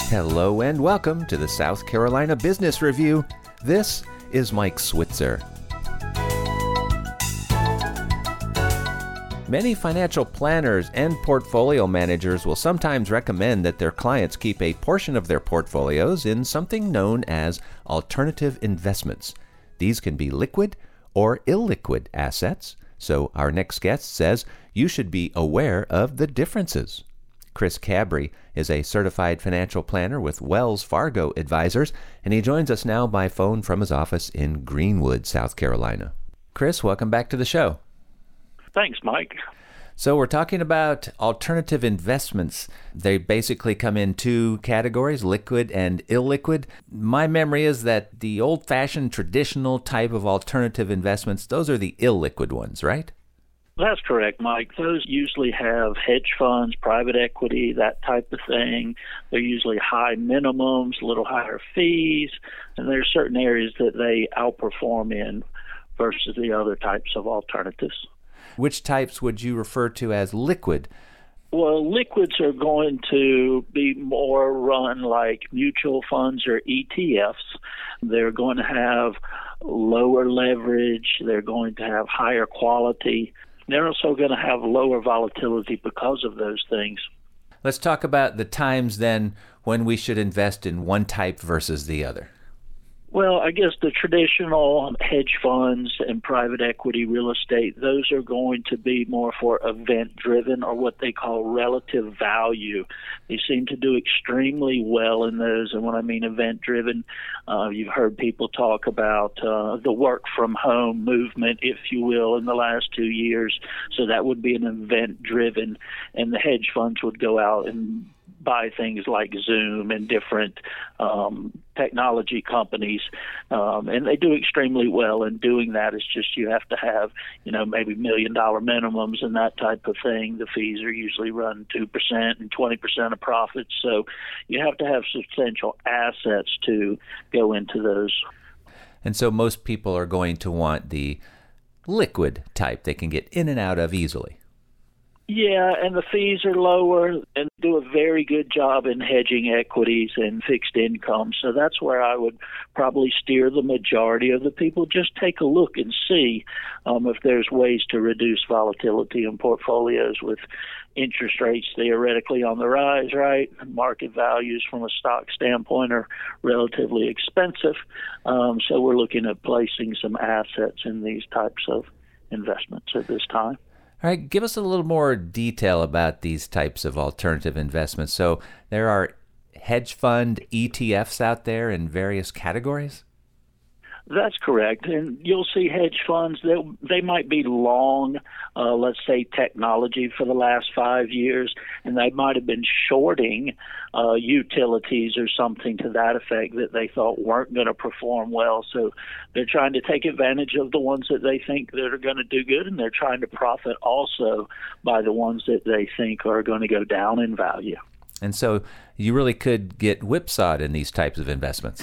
Hello and welcome to the South Carolina Business Review. This is Mike Switzer. Many financial planners and portfolio managers will sometimes recommend that their clients keep a portion of their portfolios in something known as alternative investments. These can be liquid or illiquid assets, so our next guest says you should be aware of the differences. Chris Cabry is a certified financial planner with Wells Fargo Advisors, and he joins us now by phone from his office in Greenwood, South Carolina. Chris, welcome back to the show. Thanks, Mike. So we're talking about alternative investments. They basically come in two categories, liquid and illiquid. My memory is that the old-fashioned traditional type of alternative investments, those are the illiquid ones, right? That's correct, Mike. Those usually have hedge funds, private equity, that type of thing. They're usually high minimums, a little higher fees, and there are certain areas that they outperform in versus the other types of alternatives. Which types would you refer to as liquid? Well, liquids are going to be more run like mutual funds or ETFs. They're going to have lower leverage. They're going to have higher quality. They're also going to have lower volatility because of those things. Let's talk about the times then when we should invest in one type versus the other. Well, I guess the traditional hedge funds and private equity real estate, those are going to be more for event-driven or what they call relative value. They seem to do extremely well in those. And when I mean event-driven, you've heard people talk about the work-from-home movement, if you will, in the last 2 years. So that would be an event-driven. And the hedge funds would go out and buy things like Zoom and different technology companies, and they do extremely well. And doing that is just you have to have, maybe $1 million minimums and that type of thing. The fees are usually run 2% and 20% of profits, so you have to have substantial assets to go into those. And so most people are going to want the liquid type they can get in and out of easily. Yeah, and the fees are lower and do a very good job in hedging equities and fixed income. So that's where I would probably steer the majority of the people. Just take a look and see if there's ways to reduce volatility in portfolios with interest rates theoretically on the rise, right? Market values from a stock standpoint are relatively expensive. So we're looking at placing some assets in these types of investments at this time. All right, give us a little more detail about these types of alternative investments. So there are hedge fund ETFs out there in various categories? That's correct. And you'll see hedge funds, they might be long, let's say technology for the last 5 years, and they might have been shorting utilities or something to that effect that they thought weren't going to perform well. So they're trying to take advantage of the ones that they think that are going to do good, and they're trying to profit also by the ones that they think are going to go down in value. And so you really could get whipsawed in these types of investments.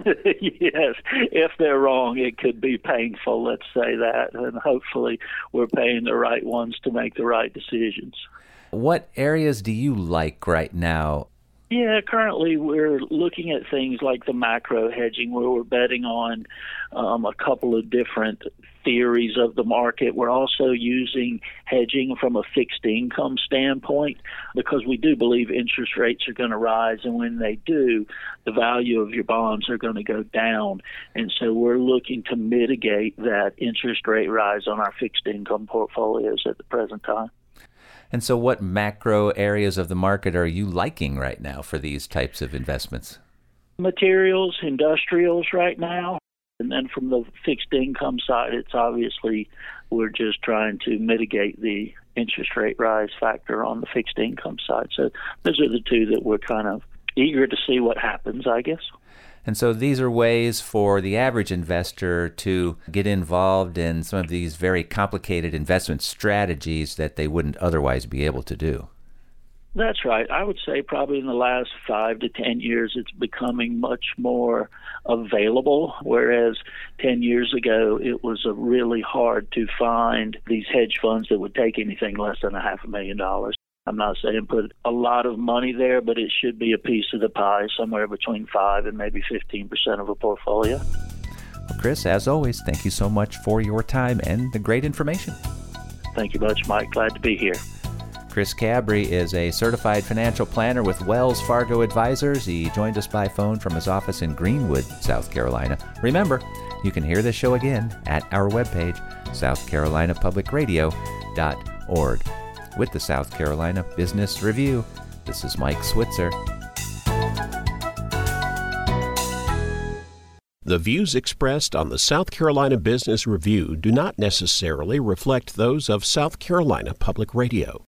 Yes, if they're wrong, it could be painful, let's say that, and hopefully we're paying the right ones to make the right decisions. What areas do you like right now? Yeah, currently we're looking at things like the macro hedging where we're betting on a couple of different theories of the market. We're also using hedging from a fixed income standpoint because we do believe interest rates are going to rise, and when they do, the value of your bonds are going to go down. And so we're looking to mitigate that interest rate rise on our fixed income portfolios at the present time. And so what macro areas of the market are you liking right now for these types of investments? Materials, industrials right now. And then from the fixed income side, it's obviously we're just trying to mitigate the interest rate rise factor on the fixed income side. So those are the two that we're kind of eager to see what happens, I guess. And so these are ways for the average investor to get involved in some of these very complicated investment strategies that they wouldn't otherwise be able to do. That's right. I would say probably in the last 5 to 10 years, it's becoming much more available, whereas 10 years ago, it was really hard to find these hedge funds that would take anything less than $500,000. I'm not saying put a lot of money there, but it should be a piece of the pie, somewhere between 5 and maybe 15% of a portfolio. Well, Chris, as always, thank you so much for your time and the great information. Thank you much, Mike. Glad to be here. Chris Cabry is a certified financial planner with Wells Fargo Advisors. He joined us by phone from his office in Greenwood, South Carolina. Remember, you can hear this show again at our webpage, southcarolinapublicradio.org. With the South Carolina Business Review, this is Mike Switzer. The views expressed on the South Carolina Business Review do not necessarily reflect those of South Carolina Public Radio.